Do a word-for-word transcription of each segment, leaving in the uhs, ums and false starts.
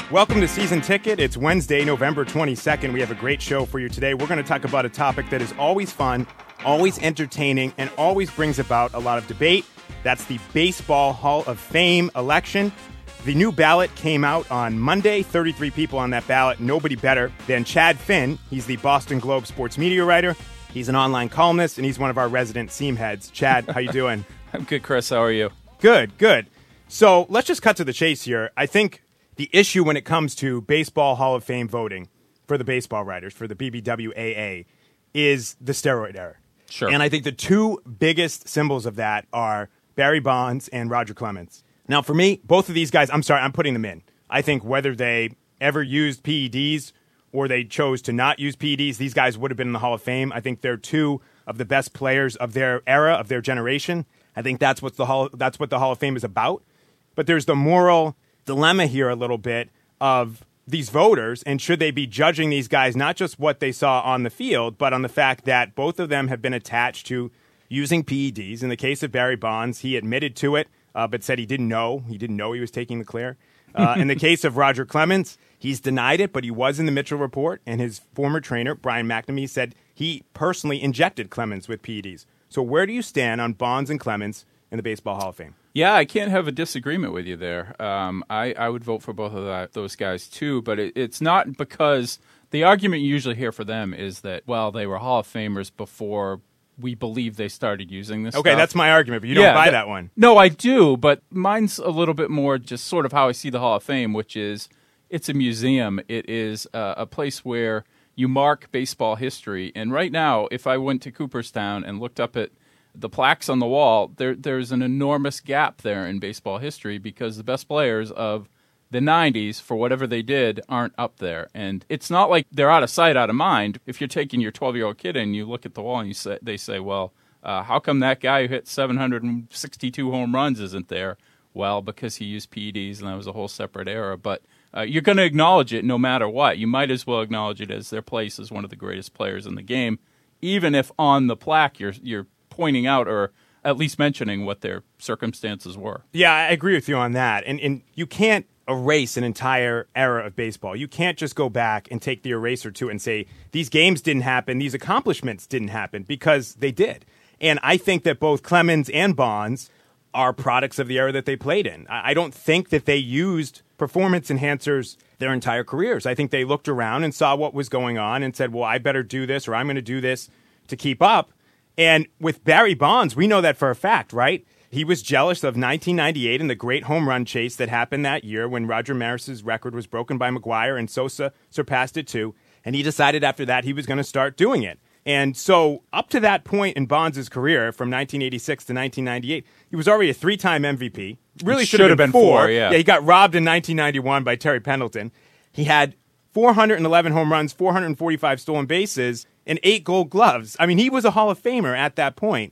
Welcome to Season Ticket. It's Wednesday, November twenty-second. We have a great show for you today. We're going to talk about a topic that is always fun, always entertaining, and always brings about a lot of debate. That's the Baseball Hall of Fame election. The new ballot came out on Monday. thirty-three people on that ballot. Nobody better than Chad Finn. He's the Boston Globe sports media writer. He's an online columnist, and he's one of our resident seam heads. Chad, how you doing? I'm good, Chris. How are you? Good, good. So let's just cut to the chase here. I think the issue when it comes to Baseball Hall of Fame voting for the baseball writers, for the B B W A A, is the steroid era. Sure. And I think the two biggest symbols of that are Barry Bonds and Roger Clemens. Now, for me, both of these guys, I'm sorry, I'm putting them in. I think whether they ever used P E Ds or they chose to not use P E Ds, these guys would have been in the Hall of Fame. I think they're two of the best players of their era, of their generation. I think that's what the Hall, that's what the Hall of Fame is about. But there's the moral dilemma here a little bit of these voters, and should they be judging these guys not just what they saw on the field, but on the fact that both of them have been attached to using P E Ds. In the case of Barry Bonds, he admitted to it, uh, but said he didn't know. He didn't know he was taking the clear. Uh, in the case of Roger Clemens, he's denied it, but he was in the Mitchell report, and his former trainer, Brian McNamee, said he personally injected Clemens with P E Ds. So where do you stand on Bonds and Clemens in the Baseball Hall of Fame? Yeah, I can't have a disagreement with you there. Um, I, I would vote for both of that, those guys too, but it, it's not because the argument you usually hear for them is that, well, they were Hall of Famers before we believe they started using this Okay, stuff. that's my argument, but you don't yeah, buy that, that one. No, I do, but mine's a little bit more just sort of how I see the Hall of Fame, which is it's a museum. It is uh, a place where you mark baseball history. And right now, if I went to Cooperstown and looked up at the plaques on the wall, there there's an enormous gap there in baseball history because the best players of the nineties, for whatever they did, aren't up there. And it's not like they're out of sight, out of mind. If you're taking your twelve-year-old kid and you look at the wall and you say, they say, well, uh, how come that guy who hit seven hundred sixty-two home runs isn't there? Well, because he used P E Ds and that was a whole separate era. But uh, you're going to acknowledge it no matter what. You might as well acknowledge it as their place as one of the greatest players in the game, even if on the plaque you're you're pointing out or at least mentioning what their circumstances were. Yeah, I agree with you on that. And and you can't erase an entire era of baseball. You can't just go back and take the eraser to it and say, these games didn't happen, these accomplishments didn't happen, because they did. And I think that both Clemens and Bonds are products of the era that they played in. I don't think that they used performance enhancers their entire careers. I think they looked around and saw what was going on and said, well, I better do this or I'm going to do this to keep up. And with Barry Bonds, we know that for a fact, right? He was jealous of nineteen ninety-eight and the great home run chase that happened that year when Roger Maris's record was broken by McGwire and Sosa surpassed it too. And he decided after that he was going to start doing it. And so up to that point in Bonds' career, from nineteen eighty-six to nineteen ninety-eight, he was already a three-time M V P. Really should have been, been four. four yeah. yeah, he got robbed in nineteen ninety-one by Terry Pendleton. He had four hundred eleven home runs, four hundred forty-five stolen bases, and eight gold gloves. I mean, he was a Hall of Famer at that point.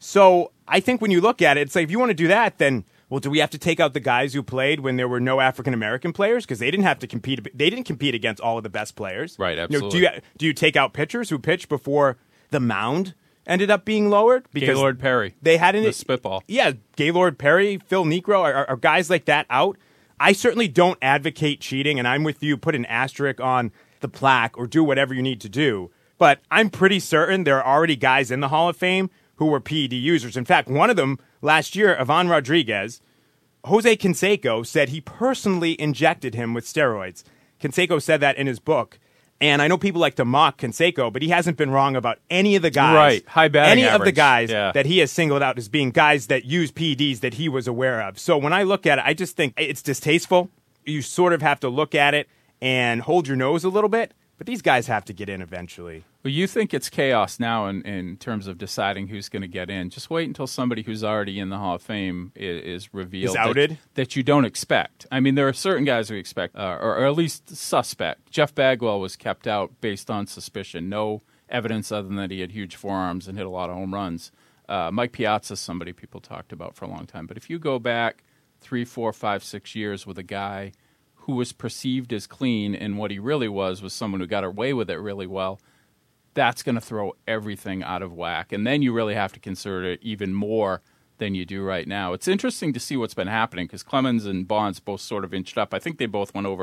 So I think when you look at it, it's like, if you want to do that, then, well, do we have to take out the guys who played when there were no African-American players? Because they didn't have to compete. They didn't compete against all of the best players. Right, absolutely. You know, do, you, do you take out pitchers who pitched before the mound ended up being lowered? Because Gaylord Perry. They had an, the spitball. Yeah, Gaylord Perry, Phil Niekro, are, are, are guys like that out. I certainly don't advocate cheating, and I'm with you. Put an asterisk on the plaque or do whatever you need to do. But I'm pretty certain there are already guys in the Hall of Fame who were P E D users. In fact, one of them last year, Ivan Rodriguez, Jose Canseco said he personally injected him with steroids. Canseco said that in his book. And I know people like to mock Canseco, but he hasn't been wrong about any of the guys. Right, high batting Any average. of the guys yeah. that he has singled out as being guys that use P E Ds that he was aware of. So when I look at it, I just think it's distasteful. You sort of have to look at it and hold your nose a little bit. But these guys have to get in eventually. Well, you think it's chaos now in, in terms of deciding who's going to get in. Just wait until somebody who's already in the Hall of Fame is, is revealed. Is outed? That, that you don't expect. I mean, there are certain guys we expect, uh, or, or at least suspect. Jeff Bagwell was kept out based on suspicion. No evidence other than that he had huge forearms and hit a lot of home runs. Uh, Mike Piazza is somebody people talked about for a long time. But if you go back three, four, five, six years with a guy who was perceived as clean, and what he really was was someone who got away with it really well, that's going to throw everything out of whack. And then you really have to consider it even more than you do right now. It's interesting to see what's been happening because Clemens and Bonds both sort of inched up. I think they both went over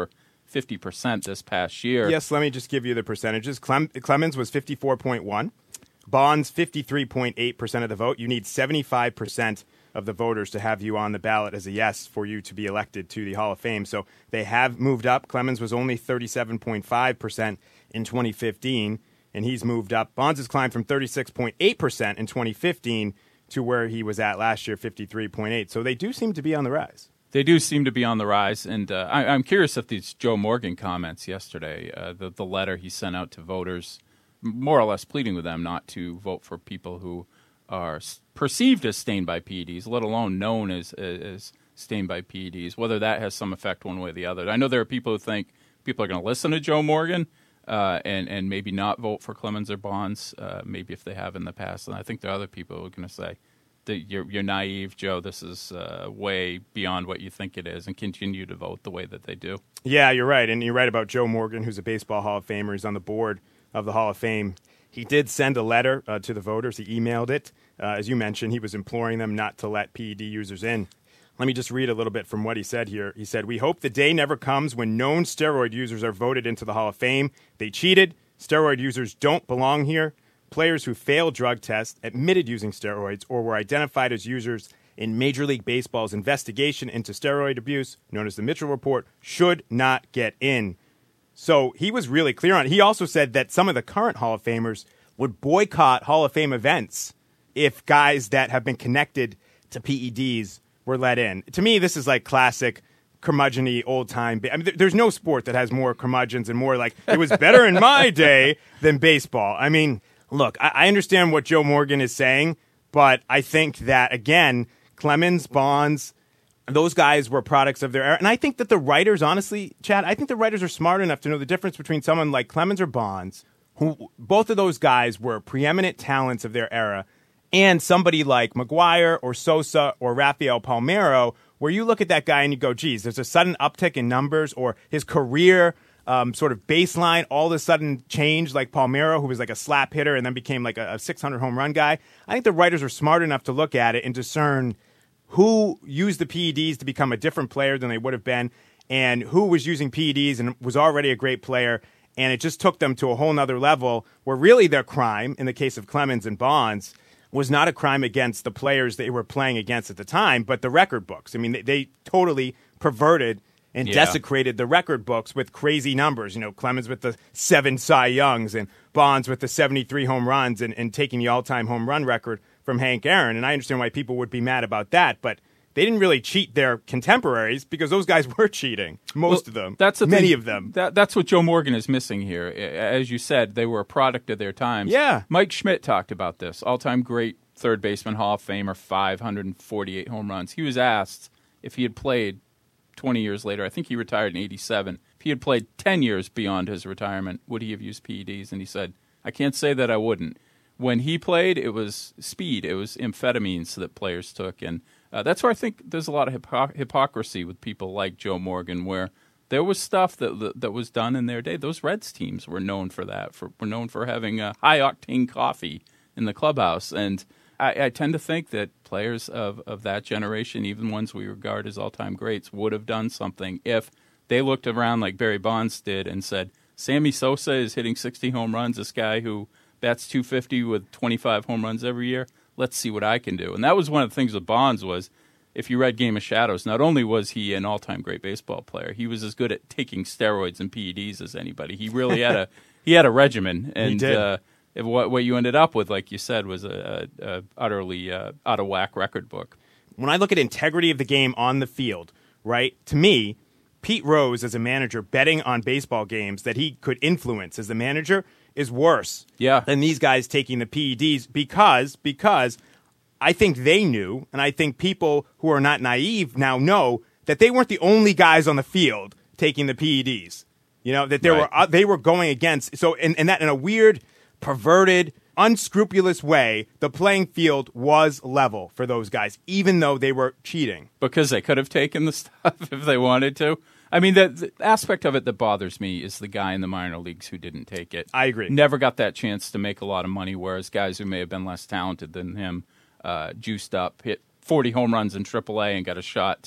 fifty percent this past year. Yes, let me just give you the percentages. Clem- Clemens was fifty-four point one. Bonds, fifty-three point eight percent of the vote. You need seventy-five percent of the voters to have you on the ballot as a yes for you to be elected to the Hall of Fame. So they have moved up. Clemens was only thirty-seven point five percent in twenty fifteen, and he's moved up. Bonds has climbed from thirty-six point eight percent in twenty fifteen to where he was at last year, fifty-three point eight. So they do seem to be on the rise. They do seem to be on the rise, and uh, I, I'm curious if these Joe Morgan comments yesterday, uh, the, the letter he sent out to voters, more or less pleading with them not to vote for people who are perceived as stained by P E Ds, let alone known as, as stained by P E Ds, whether that has some effect one way or the other. I know there are people who think people are going to listen to Joe Morgan uh, and, and maybe not vote for Clemens or Bonds, uh, maybe if they have in the past. And I think there are other people who are going to say, that you're, you're naive, Joe, this is uh, way beyond what you think it is, and continue to vote the way that they do. Yeah, you're right. And you're right about Joe Morgan, who's a baseball Hall of Famer. He's on the board of the Hall of Fame. He did send a letter uh, to the voters. He emailed it. Uh, as you mentioned, he was imploring them not to let P E D users in. Let me just read a little bit from what he said here. He said, "We hope the day never comes when known steroid users are voted into the Hall of Fame. They cheated. Steroid users don't belong here. Players who failed drug tests, admitted using steroids, or were identified as users in Major League Baseball's investigation into steroid abuse, known as the Mitchell Report, should not get in." So he was really clear on it. He also said that some of the current Hall of Famers would boycott Hall of Fame events if guys that have been connected to P E Ds were let in. To me, this is like classic curmudgeon-y, old-time. Ba- I mean, th- there's no sport that has more curmudgeons and more like, it was better in my day than baseball. I mean, look, I, I understand what Joe Morgan is saying, but I think that, again, Clemens, Bonds, those guys were products of their era. And I think that the writers, honestly, Chad, I think the writers are smart enough to know the difference between someone like Clemens or Bonds, who both of those guys were preeminent talents of their era, and somebody like McGwire or Sosa or Rafael Palmeiro, where you look at that guy and you go, geez, there's a sudden uptick in numbers, or his career um, sort of baseline all of a sudden changed, like Palmeiro, who was like a slap hitter and then became like a, a six hundred home run guy. I think the writers were smart enough to look at it and discern who used the P E Ds to become a different player than they would have been, and who was using P E Ds and was already a great player, and it just took them to a whole nother level where really their crime, in the case of Clemens and Bonds, was not a crime against the players they were playing against at the time, but the record books. I mean, they, they totally perverted and Yeah. desecrated the record books with crazy numbers. You know, Clemens with the seven Cy Youngs and Bonds with the seventy-three home runs and, and taking the all-time home run record from Hank Aaron. And I understand why people would be mad about that, but they didn't really cheat their contemporaries because those guys were cheating, most Well, of them, that's the many thing. of them. That, that's what Joe Morgan is missing here. As you said, they were a product of their times. Yeah. Mike Schmidt talked about this, all-time great third baseman, Hall of Famer, five hundred forty-eight home runs. He was asked if he had played twenty years later. I think he retired in eighty-seven. If he had played ten years beyond his retirement, would he have used P E Ds? And he said, I can't say that I wouldn't. When he played, it was speed. It was amphetamines that players took. And uh, that's where I think there's a lot of hypo- hypocrisy with people like Joe Morgan, where there was stuff that, that that was done in their day. Those Reds teams were known for that, for, were known for having uh, high-octane coffee in the clubhouse. And I, I tend to think that players of, of that generation, even ones we regard as all-time greats, would have done something if they looked around like Barry Bonds did and said, Sammy Sosa is hitting sixty home runs, this guy who bats two fifty with twenty-five home runs every year. Let's see what I can do. And that was one of the things with Bonds was, if you read Game of Shadows, not only was he an all-time great baseball player, he was as good at taking steroids and P E Ds as anybody. He really had a he had a regimen. And He did. Uh, if what, what you ended up with, like you said, was a, a, a utterly uh, out-of-whack record book. When I look at integrity of the game on the field, right, to me, Pete Rose as a manager betting on baseball games that he could influence as the manager is worse Yeah. than these guys taking the P E Ds because because I think they knew, and I think people who are not naive now know that they weren't the only guys on the field taking the P E Ds. You know, that there Right. were uh, they were going against. So in, in that in a weird, perverted, unscrupulous way, the playing field was level for those guys, even though they were cheating. Because they could have taken the stuff if they wanted to. I mean, the, the aspect of it that bothers me is the guy in the minor leagues who didn't take it. I agree. Never got that chance to make a lot of money, whereas guys who may have been less talented than him uh, juiced up, hit forty home runs in triple A and got a shot to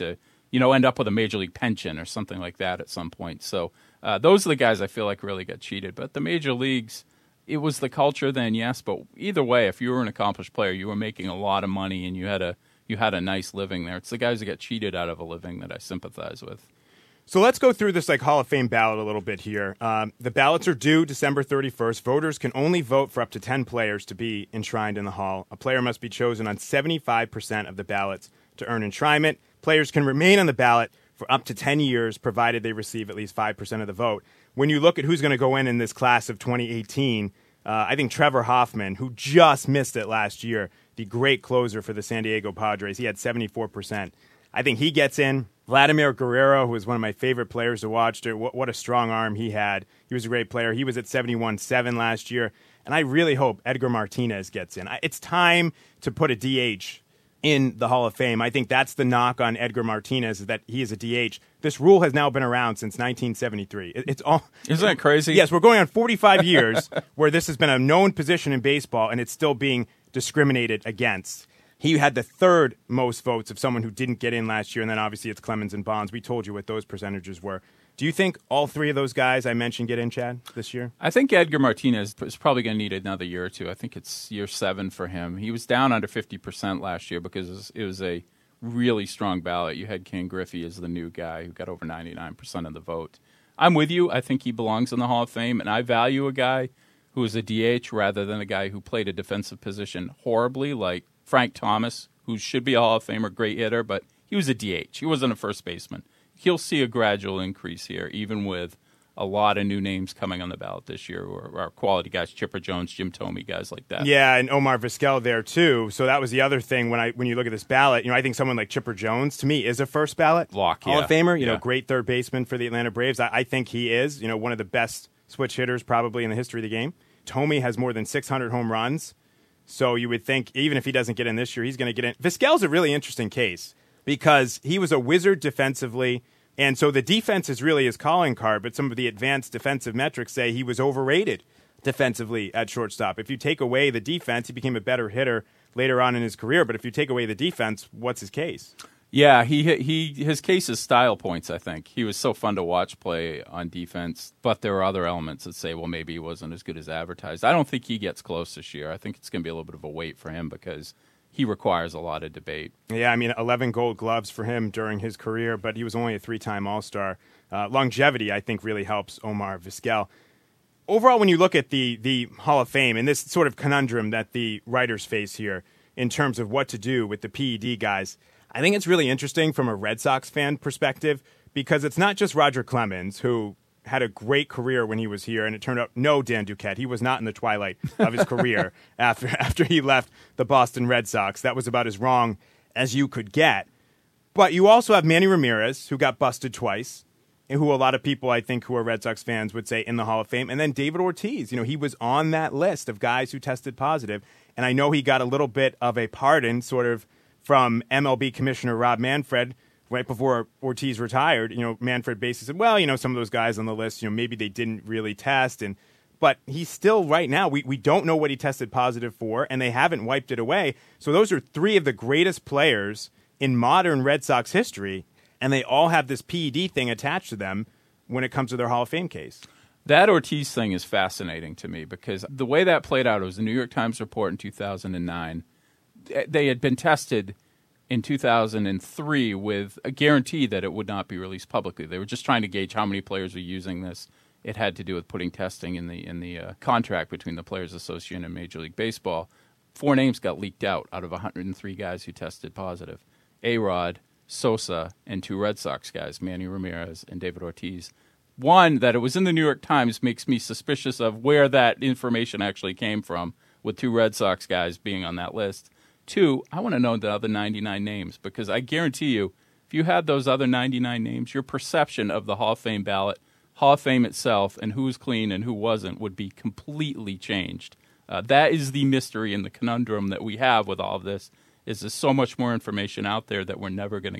you know, end up with a major league pension or something like that at some point. So uh, those are the guys I feel like really got cheated. But the major leagues, it was the culture then, yes. But either way, if you were an accomplished player, you were making a lot of money and you had a you had a nice living there. It's the guys that got cheated out of a living that I sympathize with. So let's go through this like Hall of Fame ballot a little bit here. Um, the ballots are due December thirty-first. Voters can only vote for up to ten players to be enshrined in the Hall. A player must be chosen on seventy-five percent of the ballots to earn enshrinement. Players can remain on the ballot for up to ten years, provided they receive at least five percent of the vote. When you look at who's going to go in in this class of twenty eighteen, uh, I think Trevor Hoffman, who just missed it last year, the great closer for the San Diego Padres, he had seventy-four percent. I think he gets in. Vladimir Guerrero, who was one of my favorite players to watch, what, what a strong arm he had. He was a great player. He was at seventy-one point seven last year. And I really hope Edgar Martinez gets in. It's time to put a D H in the Hall of Fame. I think that's the knock on Edgar Martinez, is that he is a D H. This rule has now been around since nineteen seventy-three. It, it's all Isn't that crazy? Yes, we're going on forty-five years where this has been a known position in baseball, and it's still being discriminated against. He had the third most votes of someone who didn't get in last year, and then obviously it's Clemens and Bonds. We told you what those percentages were. Do you think all three of those guys I mentioned get in, Chad, this year? I think Edgar Martinez is probably going to need another year or two. I think it's year seven for him. He was down under fifty percent last year because it was, it was a really strong ballot. You had Ken Griffey as the new guy who got over ninety-nine percent of the vote. I'm with you. I think he belongs in the Hall of Fame, and I value a guy who is a D H rather than a guy who played a defensive position horribly like Frank Thomas, who should be a Hall of Famer, great hitter, but he was a D H. He wasn't a first baseman. He'll see a gradual increase here, even with a lot of new names coming on the ballot this year, or our quality guys, Chipper Jones, Jim Thome, guys like that. Yeah, and Omar Vizquel there too. So that was the other thing when I when you look at this ballot. You know, I think someone like Chipper Jones to me is a first ballot Lock, Hall yeah. of Famer. You yeah. know, great third baseman for the Atlanta Braves. I, I think he is. You know, one of the best switch hitters probably in the history of the game. Thome has more than six hundred home runs. So you would think even if he doesn't get in this year, he's going to get in. Vizquel's a really interesting case because he was a wizard defensively. And so the defense is really his calling card, but some of the advanced defensive metrics say he was overrated defensively at shortstop. If you take away the defense, he became a better hitter later on in his career. But if you take away the defense, what's his case? Yeah, he he his case is style points, I think. He was so fun to watch play on defense, but there are other elements that say, well, maybe he wasn't as good as advertised. I don't think he gets close this year. I think it's going to be a little bit of a wait for him because he requires a lot of debate. Yeah, I mean, eleven gold gloves for him during his career, but he was only a three-time All-Star. Uh, longevity, I think, really helps Omar Vizquel. Overall, when you look at the the Hall of Fame and this sort of conundrum that the writers face here in terms of what to do with the P E D guys, I think it's really interesting from a Red Sox fan perspective because it's not just Roger Clemens, who had a great career when he was here, and it turned out, no, Dan Duquette, he was not in the twilight of his career after after he left the Boston Red Sox. That was about as wrong as you could get. But you also have Manny Ramirez, who got busted twice, and who a lot of people, I think, who are Red Sox fans would say in the Hall of Fame. And then David Ortiz, you know, he was on that list of guys who tested positive. And I know he got a little bit of a pardon sort of from M L B Commissioner Rob Manfred right before Ortiz retired. You know, Manfred basically said, well, you know, some of those guys on the list, you know, maybe they didn't really test. And but he's still right now, we, we don't know what he tested positive for, and they haven't wiped it away. So those are three of the greatest players in modern Red Sox history, and they all have this P E D thing attached to them when it comes to their Hall of Fame case. That Ortiz thing is fascinating to me because the way that played out, it was a New York Times report in two thousand nine. They had been tested in two thousand three with a guarantee that it would not be released publicly. They were just trying to gauge how many players were using this. It had to do with putting testing in the in the uh, contract between the Players Association and Major League Baseball. Four names got leaked out out of one hundred three guys who tested positive. A-Rod, Sosa, and two Red Sox guys, Manny Ramirez and David Ortiz. One, that it was in the New York Times makes me suspicious of where that information actually came from, with two Red Sox guys being on that list. Two, I want to know the other ninety-nine names, because I guarantee you, if you had those other ninety-nine names, your perception of the Hall of Fame ballot, Hall of Fame itself, and who was clean and who wasn't would be completely changed. Uh, that is the mystery and the conundrum that we have with all of this, is there's so much more information out there that we're never going to get.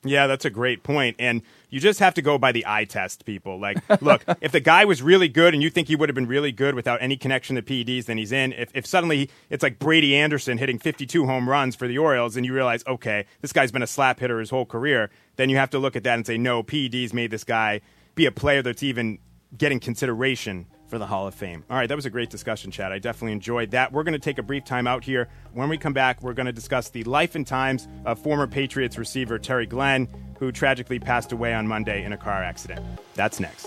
Yeah, that's a great point. And you just have to go by the eye test, people. Like, look, if the guy was really good and you think he would have been really good without any connection to P E Ds, then he's in. If, if suddenly it's like Brady Anderson hitting fifty-two home runs for the Orioles and you realize, okay, this guy's been a slap hitter his whole career, then you have to look at that and say, no, P E Ds made this guy be a player that's even getting consideration for the Hall of Fame. All right, that was a great discussion, Chad. I definitely enjoyed that. We're going to take a brief time out here. When we come back, we're going to discuss the life and times of former Patriots receiver Terry Glenn, who tragically passed away on Monday in a car accident. That's next.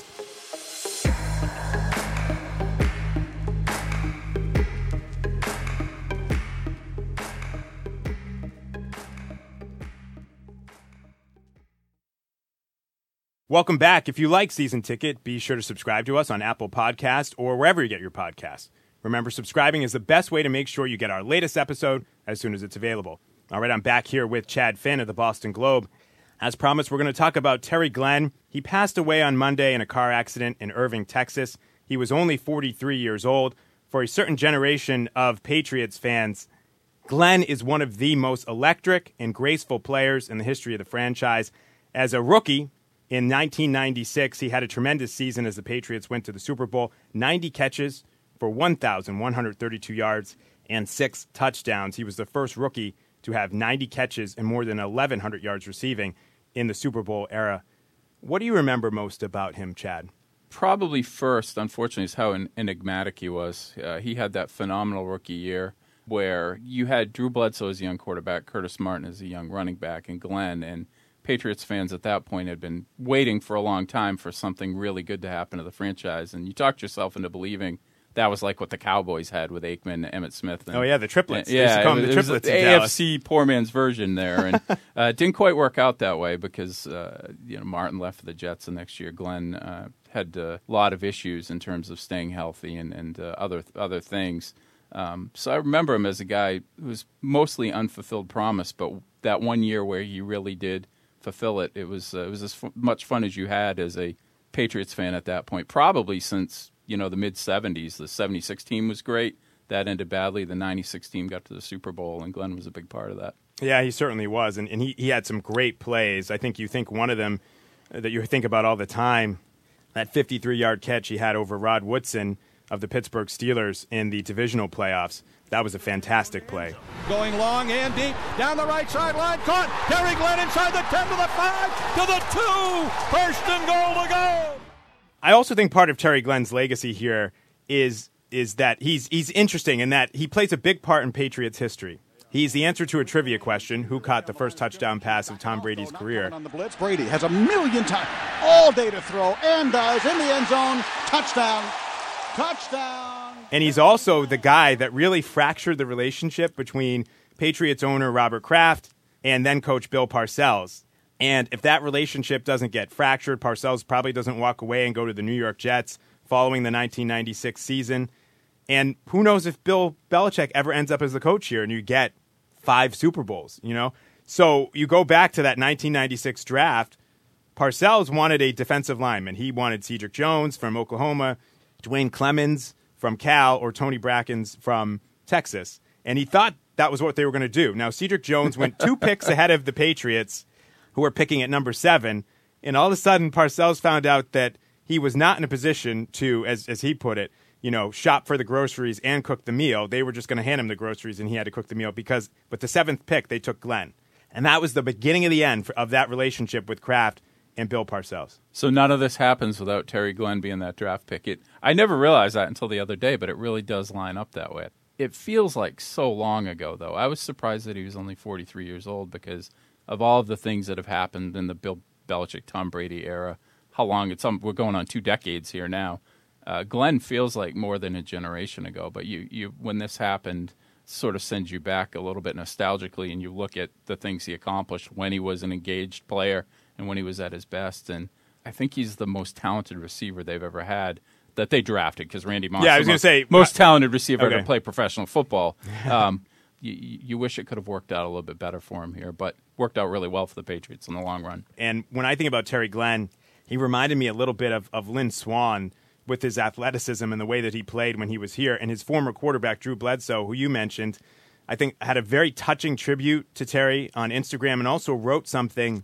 Welcome back. If you like Season Ticket, be sure to subscribe to us on Apple Podcasts or wherever you get your podcasts. Remember, subscribing is the best way to make sure you get our latest episode as soon as it's available. All right, I'm back here with Chad Finn of the Boston Globe. As promised, we're going to talk about Terry Glenn. He passed away on Monday in a car accident in Irving, Texas. He was only forty-three years old. For a certain generation of Patriots fans, Glenn is one of the most electric and graceful players in the history of the franchise. As a rookie, in nineteen ninety-six, he had a tremendous season as the Patriots went to the Super Bowl. ninety catches for one thousand one hundred thirty-two yards and six touchdowns. He was the first rookie to have ninety catches and more than eleven hundred yards receiving in the Super Bowl era. What do you remember most about him, Chad? Probably first, unfortunately, is how enigmatic he was. Uh, he had that phenomenal rookie year where you had Drew Bledsoe as a young quarterback, Curtis Martin as a young running back, and Glenn, and Patriots fans at that point had been waiting for a long time for something really good to happen to the franchise. And you talked yourself into believing that was like what the Cowboys had with Aikman, Emmitt Smith. And, oh, yeah, the triplets. Yeah, they used to call them it, the it triplets was the in A F Dallas. C poor man's version there. And uh, it didn't quite work out that way because uh, you know Martin left for the Jets the next year. Glenn uh, had a lot of issues in terms of staying healthy and, and uh, other, other things. Um, so I remember him as a guy who was mostly unfulfilled promise, but that one year where he really did fulfill it. It was uh, it was as f- much fun as you had as a Patriots fan at that point. Probably since you know the mid seventies. The seventy-six team was great. That ended badly. The ninety-six team got to the Super Bowl, and Glenn was a big part of that. Yeah, he certainly was, and, and he, he had some great plays. I think you think one of them uh, that you think about all the time, that fifty-three-yard catch he had over Rod Woodson of the Pittsburgh Steelers in the divisional playoffs. That was a fantastic play. Going long and deep, down the right sideline, caught. Terry Glenn inside the ten to the five, to the two. First and goal to go. I also think part of Terry Glenn's legacy here is is that he's he's interesting in that he plays a big part in Patriots history. He's the answer to a trivia question: who caught the first touchdown pass of Tom Brady's career? On the blitz, Brady has a million times all day to throw and does in the end zone. Touchdown. Touchdown. And he's also the guy that really fractured the relationship between Patriots owner Robert Kraft and then coach Bill Parcells. And if that relationship doesn't get fractured, Parcells probably doesn't walk away and go to the New York Jets following the nineteen ninety-six season. And who knows if Bill Belichick ever ends up as the coach here and you get five Super Bowls, you know? So you go back to that nineteen ninety-six draft, Parcells wanted a defensive lineman. He wanted Cedric Jones from Oklahoma, Dwayne Clemens from Cal, or Tony Brackens from Texas. And he thought that was what they were going to do. Now, Cedric Jones went two picks ahead of the Patriots, who were picking at number seven. And all of a sudden, Parcells found out that he was not in a position to, as as he put it, you know, shop for the groceries and cook the meal. They were just going to hand him the groceries, and he had to cook the meal because with the seventh pick, they took Glenn. And that was the beginning of the end of that relationship with Kraft and Bill Parcells. So none of this happens without Terry Glenn being that draft pick. It, I never realized that until the other day, but it really does line up that way. It feels like so long ago, though. I was surprised that he was only forty-three years old because of all of the things that have happened in the Bill Belichick, Tom Brady era. How long? It's um, we're going on two decades here now. Uh, Glenn feels like more than a generation ago, but you, you when this happened, sort of sends you back a little bit nostalgically, and you look at the things he accomplished when he was an engaged player and when he was at his best. And I think he's the most talented receiver they've ever had that they drafted because Randy Moss, yeah, I was going to say most talented receiver okay. to play professional football. Um, you, you wish it could have worked out a little bit better for him here, but worked out really well for the Patriots in the long run. And when I think about Terry Glenn, he reminded me a little bit of, of Lynn Swann with his athleticism and the way that he played when he was here. And his former quarterback, Drew Bledsoe, who you mentioned, I think had a very touching tribute to Terry on Instagram and also wrote something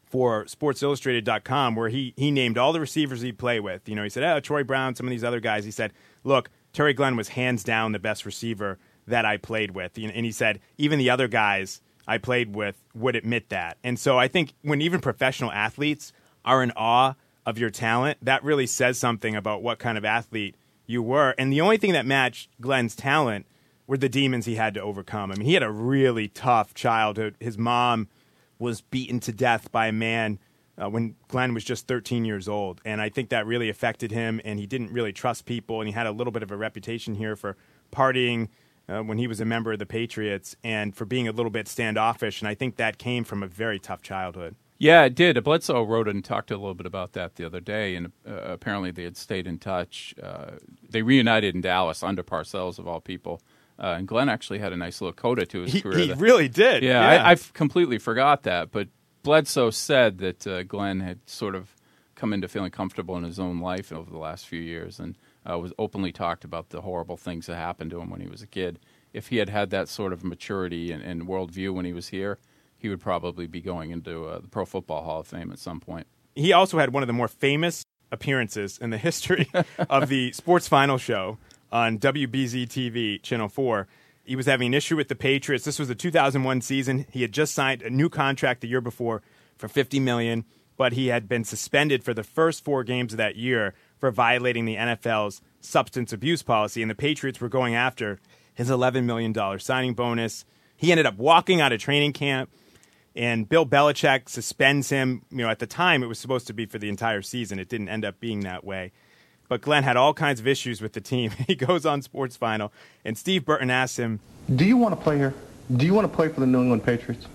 for Sports Illustrated dot com where he he named all the receivers he'd play with. You know, he said, oh, Troy Brown, some of these other guys. He said, look, Terry Glenn was hands down the best receiver that I played with. And he said, even the other guys I played with would admit that. And so I think when even professional athletes are in awe of your talent, that really says something about what kind of athlete you were. And the only thing that matched Glenn's talent were the demons he had to overcome. I mean, he had a really tough childhood. His mom was beaten to death by a man uh, when Glenn was just thirteen years old. And I think that really affected him, and he didn't really trust people, and he had a little bit of a reputation here for partying uh, when he was a member of the Patriots and for being a little bit standoffish. And I think that came from a very tough childhood. Yeah, it did. Bledsoe wrote and talked a little bit about that the other day, and uh, apparently they had stayed in touch. Uh, they reunited in Dallas under Parcells, of all people. Uh, and Glenn actually had a nice little coda to his he, career. He that, really did. Yeah, yeah. I, I completely forgot that. But Bledsoe said that uh, Glenn had sort of come into feeling comfortable in his own life over the last few years and uh, was openly talked about the horrible things that happened to him when he was a kid. If he had had that sort of maturity and, and worldview when he was here, he would probably be going into uh, the Pro Football Hall of Fame at some point. He also had one of the more famous appearances in the history of the Sports Final show on W B Z T V, Channel four. He was having an issue with the Patriots. This was the two thousand one season. He had just signed a new contract the year before for fifty million dollars, but he had been suspended for the first four games of that year for violating the N F L's substance abuse policy, and the Patriots were going after his eleven million dollars signing bonus. He ended up walking out of training camp, and Bill Belichick suspends him. You know, at the time, it was supposed to be for the entire season. It didn't end up being that way. But Glenn had all kinds of issues with the team. He goes on Sports Final, and Steve Burton asks him, do you want to play here? Do you want to play for the New England Patriots?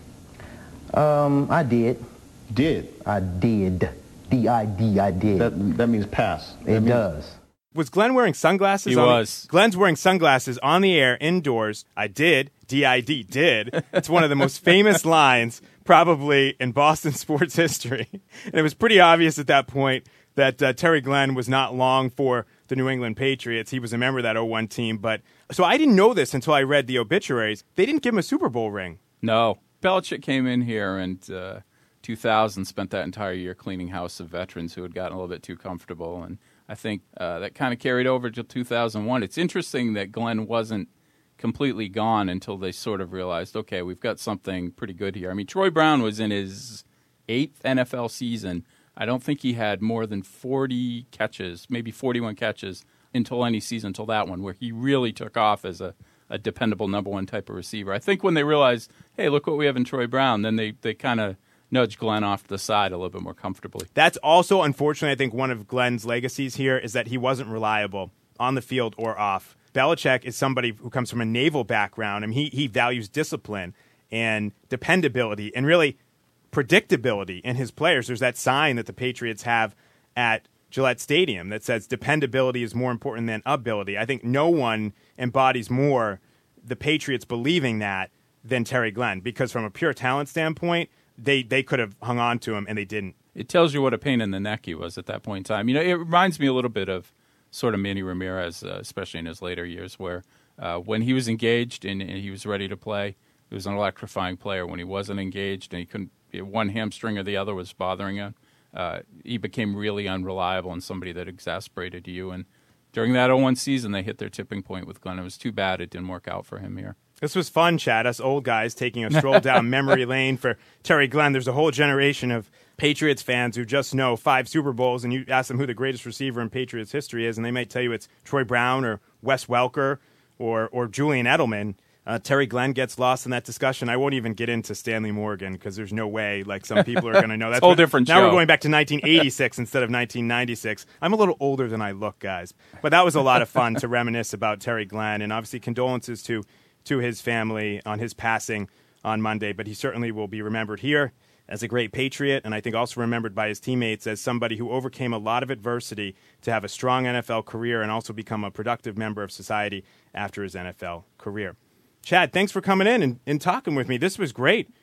Um, I did. Did? I did. D I D, I did. That, that means pass. That it means... does. Was Glenn wearing sunglasses? He on was. The, Glenn's wearing sunglasses on the air, indoors. I did. D I D, did. It's one of the most famous lines probably in Boston sports history. And it was pretty obvious at that point that uh, Terry Glenn was not long for the New England Patriots. He was a member of that oh one team. But so I didn't know this until I read the obituaries. They didn't give him a Super Bowl ring. No. Belichick came in here and uh, two thousand spent that entire year cleaning house of veterans who had gotten a little bit too comfortable. And I think uh, that kind of carried over to two thousand one. It's interesting that Glenn wasn't completely gone until they sort of realized, okay, we've got something pretty good here. I mean, Troy Brown was in his eighth N F L season. I don't think he had more than forty catches, maybe forty-one catches until any season, until that one, where he really took off as a, a dependable number one type of receiver. I think when they realized, hey, look what we have in Troy Brown, then they, they kind of nudged Glenn off to the side a little bit more comfortably. That's also, unfortunately, I think one of Glenn's legacies here is that he wasn't reliable on the field or off. Belichick is somebody who comes from a naval background, and he, he values discipline and dependability and really predictability in his players. There's that sign that the Patriots have at Gillette Stadium that says dependability is more important than ability. I think no one embodies more the Patriots believing that than Terry Glenn, because from a pure talent standpoint, they, they could have hung on to him, and they didn't. It tells you what a pain in the neck he was at that point in time. You know, it reminds me a little bit of sort of Manny Ramirez, uh, especially in his later years, where uh, when he was engaged and, and he was ready to play, he was an electrifying player. When he wasn't engaged and he couldn't, one hamstring or the other was bothering him, uh, he became really unreliable and somebody that exasperated you. And during that oh one season, they hit their tipping point with Glenn. It was too bad it didn't work out for him here. This was fun, Chad, us old guys taking a stroll down memory lane for Terry Glenn. There's a whole generation of Patriots fans who just know five Super Bowls, and you ask them who the greatest receiver in Patriots history is, and they might tell you it's Troy Brown or Wes Welker or, or Julian Edelman. Uh, Terry Glenn gets lost in that discussion. I won't even get into Stanley Morgan because there's no way like some people are going to know. That's a whole what, different now show. We're going back to nineteen eighty-six instead of nineteen ninety-six. I'm a little older than I look, guys. But that was a lot of fun to reminisce about Terry Glenn, and obviously condolences to, to his family on his passing on Monday. But he certainly will be remembered here as a great Patriot, and I think also remembered by his teammates as somebody who overcame a lot of adversity to have a strong N F L career and also become a productive member of society after his N F L career. Chad, thanks for coming in and, and talking with me. This was great.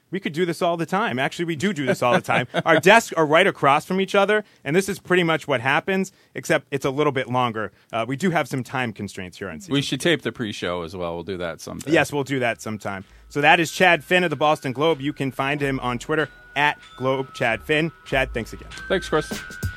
We could do this all the time. Actually, we do do this all the time. Our desks are right across from each other, and this is pretty much what happens, except it's a little bit longer. Uh, we do have some time constraints here on season. We should tape the pre-show as well. We'll do that sometime. Yes, we'll do that sometime. So that is Chad Finn of the Boston Globe. You can find him on Twitter at Globe Chad Finn. Chad, thanks again. Thanks, Chris.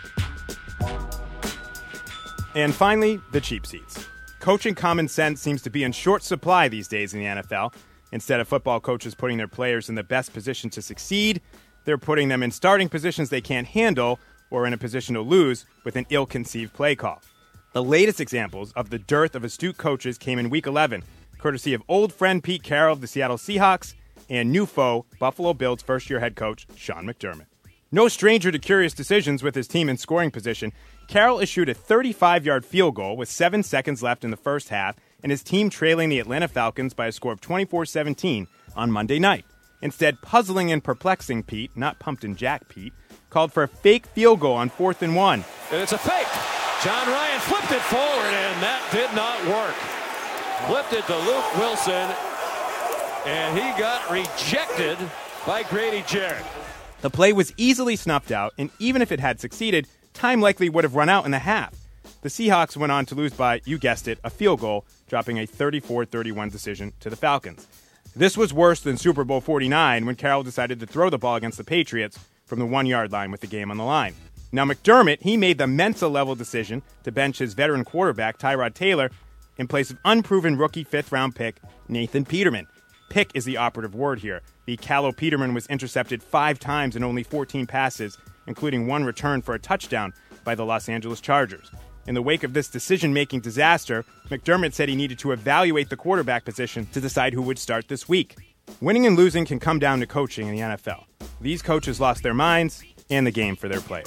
And finally, the cheap seats. Coaching common sense seems to be in short supply these days in the N F L. Instead of football coaches putting their players in the best position to succeed, they're putting them in starting positions they can't handle or in a position to lose with an ill-conceived play call. The latest examples of the dearth of astute coaches came in Week eleven, courtesy of old friend Pete Carroll of the Seattle Seahawks and new foe, Buffalo Bills first-year head coach Sean McDermott. No stranger to curious decisions with his team in scoring position, Carroll issued a thirty-five-yard field goal with seven seconds left in the first half and his team trailing the Atlanta Falcons by a score of twenty-four seventeen on Monday night. Instead, puzzling and perplexing Pete, not Pumpkin Jack Pete, called for a fake field goal on fourth and one. And it's a fake. John Ryan flipped it forward, and that did not work. Flipped it to Luke Wilson, and he got rejected by Grady Jarrett. The play was easily snuffed out, and even if it had succeeded, time likely would have run out in the half. The Seahawks went on to lose by, you guessed it, a field goal, dropping a thirty-four thirty-one decision to the Falcons. This was worse than Super Bowl forty-nine when Carroll decided to throw the ball against the Patriots from the one-yard line with the game on the line. Now, McDermott, he made the Mensa-level decision to bench his veteran quarterback, Tyrod Taylor, in place of unproven rookie fifth-round pick Nathan Peterman. Pick is the operative word here. The Callow Peterman was intercepted five times in only fourteen passes, including one return for a touchdown by the Los Angeles Chargers. In the wake of this decision-making disaster, McDermott said he needed to evaluate the quarterback position to decide who would start this week. Winning and losing can come down to coaching in the N F L. These coaches lost their minds and the game for their players.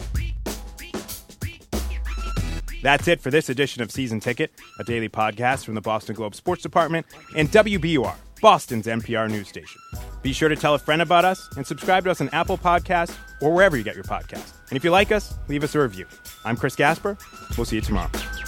That's it for this edition of Season Ticket, a daily podcast from the Boston Globe Sports Department and W B U R, Boston's N P R news station. Be sure to tell a friend about us and subscribe to us on Apple Podcasts or wherever you get your podcasts. And if you like us, leave us a review. I'm Chris Gasper. We'll see you tomorrow.